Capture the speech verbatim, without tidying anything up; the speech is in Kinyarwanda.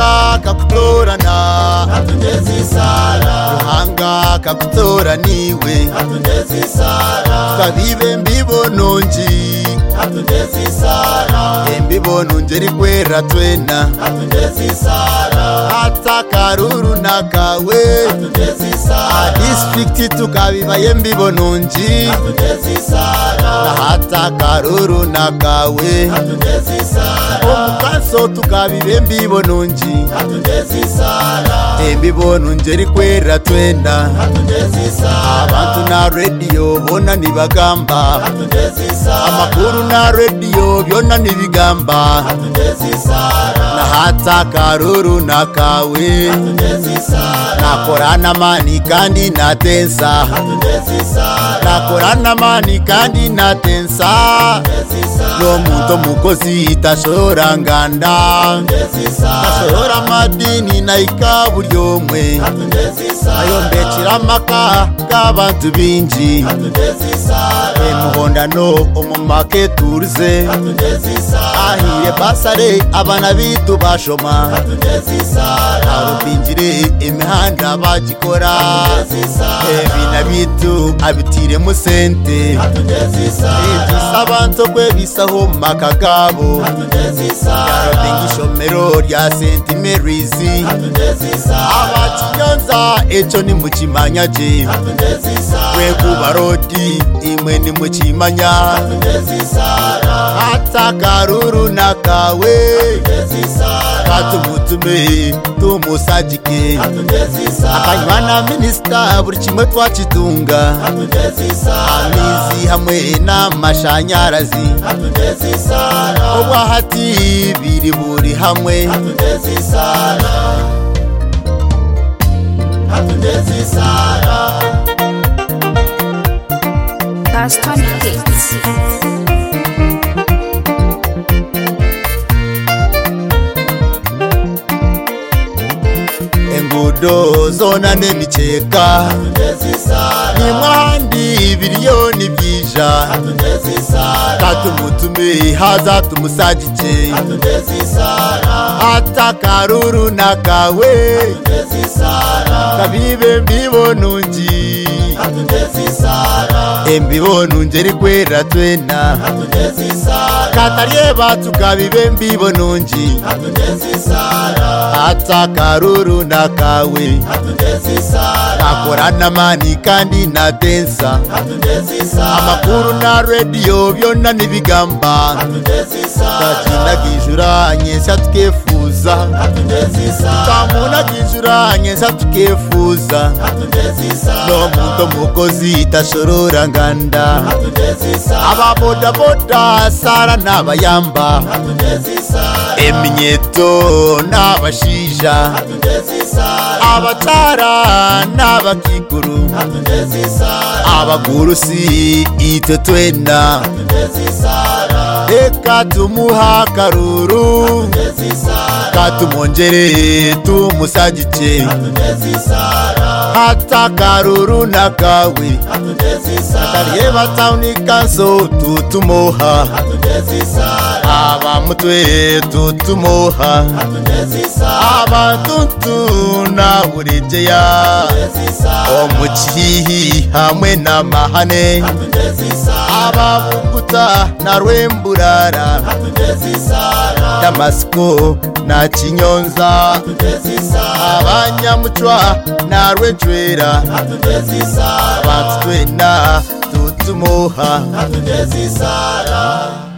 ruhanga kakutorana Hatungezi sara ruhanga kakutora niwe Hatungezi sara kabibe mbibononji Hatungezi sara embibonu ngeri kwera twena Hatungezi sara hata karuru nakawe Hatungezi sara district tukabibaye mbibononji Hatungezi sara na hata karuru nakawe Hatungezi sara omukaso tukabibe mbibononji Hatungezi sara embibonu ngeri kwera twena Hatungezi sara abantu na radio bona nibagamba Hatungezi sara amakuru na radio byona nibigamba Hatungezi sara na hata karuru nakawe Hatungezi sara nakorana mani kandi natensa Hatungezi sara nakorana mani kandi natensa Hatungezi sara no muntu mukozi itashora nganda Hatungezi sara tashora madini na ikaburyomwe Hatungezi sara ayo mbekira amaka k'abantu binji Hatungezi sara emuhondano omumake turize Hatungezi sara ahire basare abana bitu bashoma Hatungezi sara arubinjire imihanda bagikora Hatungezi sara ebina bitu abitire mu sente Hatungezi sara igisabanto kwe bisaho maka gabo Hatungezi sara yarobingishomero rya Saint Mary's Hatungezi sara abakinyonza eco ni mukimanyaje Hatungezi sara we kubaroti imwe ni mukimanya Hatungezi sara hata karuru nakawe Hatungezi sara katumutume tumusajike Hatungezi sara akanywana minisita buri kimwe twakitunga Hatungezi sara amizi hamwe n'amashanyarazi Hatungezi sara obwahati biri buri hamwe Hatungezi sara Hatungezi sara Pastor Hits. engudo zona n'emikeka Hatungezi sara nimwahandi biliyoni byija Hatungezi sara katumutume haza tumusajike Hatungezi sara hata karuru nakawe Hatungezi sara kabibe mbibonunji Hatungezi sara embibonu ngeri kwera twena Hatungezi sara kataryeba tukabibe mbibonunji Hatungezi sara hata karuru nakawe Hatungezi sara nakorana mani kandi natensa Hatungezi sara amakuru na radio byona nibigamba Hatungezi sara takinagijuranye nsa tukefuza Hatungezi sara tamunagijuranye nsa tukefuza Hatungezi sara no muntu mukozi itashorora nganda Hatungezi sara ababodaboda sara n'abayamba Hatungezi sara eminyeto n'abashija Hatungezi sara abatara n'abakikuru Hatungezi sara abagurusi ite twena Hatungezi sara reka tumuha karuru Hatungezi sara katumongere tumusajike Hatungezi sara hata karuru nakawe Hatungezi sara taryeba tawuni kanso tutumoha Hatungezi sara abamutwe tutumoha Hatungezi sara abantuntu na burejeya Hatungezi sara omukihihi hamwe n'amahane Hatungezi sara ababuguta na rwemburara Hatungezi sara damasiko na kinyonza Hatungezi sara abanyamucwa na rwejwera Hatungezi sara abantu twena tutumoha Hatungezi sara